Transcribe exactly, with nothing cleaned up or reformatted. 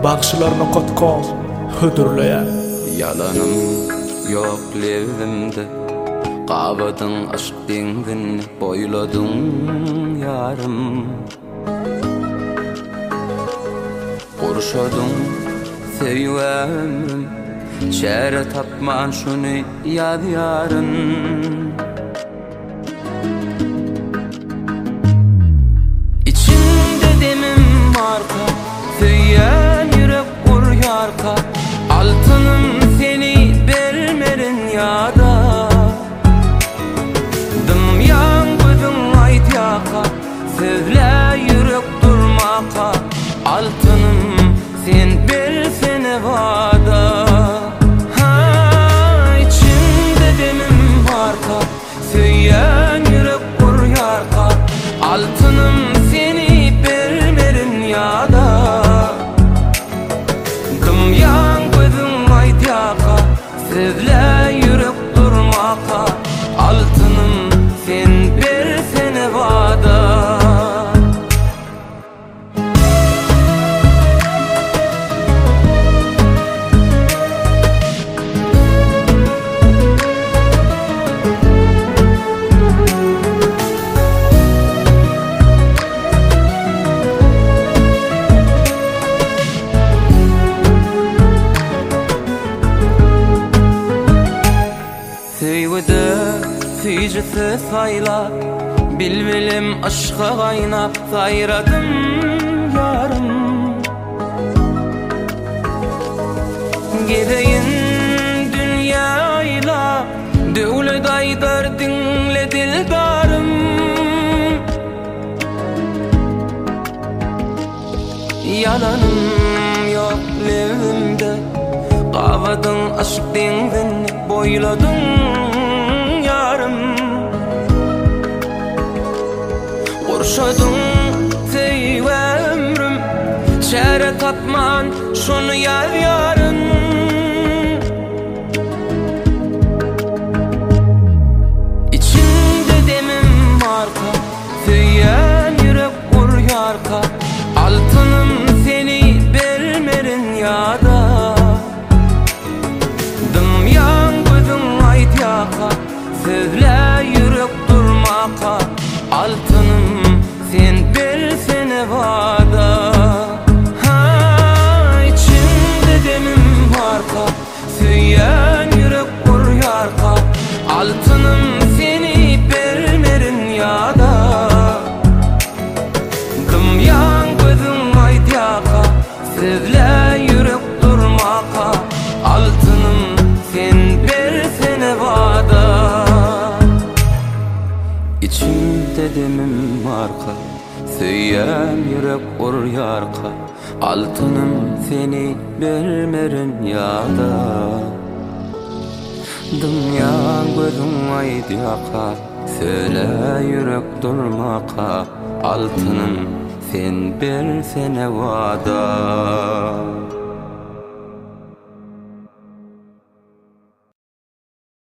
bakşylaryna gotkoz hödürleýär. Yalanım yok levimde, qabadyň aşk deňdini boýladyň ýarym. Gurşadyň seýwämim, çäre tapman şuny ýadyaryn. İçimde demim marka, söýýän ýürek guryarka. Altınım seni bermerin ýada, dymýan gözüň aýdýaka, sözlä ýürek durmaka. Altınım sen bersene wada. Ha, içimde demim marka, söýýän ýürek guryarka. Altınım seni bermerin ýada, dymýan gözüň aýdýaka, sözlä ýürek durmaka. Altınım sen bersene wada. Söýgüde süýjüsi saýla, bilbilim aşka gaýnap saýradym ýarym. Gedeýin dünýäýla, döwlet aýdar diňle dildarym. Yalanım yok levimde, qabadyň aşk deňdini boýladyň ýarym. Gurşadyň seýwämim, çäre tapman şuny ýadyaryn. İçimde demim marka, söýýän ýürek guryarka. Altınım seni bermerin ýada, dymýan gözüň aýdýaka, sözlä ýürek durmaka. Altınım sen bersene wada. Ha, içimde demim marka, söýýän ýürek guryarka. Altınım seni bermerin ýada, dymýan gözüň aýdýaka, sözlä ýürek durmaka. Altınım sen bersene wada. İçimde demim marka, söýýän ýürek guryarka. Altınım seni bermerin ýada, dymýan gözüň aýdýaka, sözlä ýürek durmaka. Altınım sen bersene wada.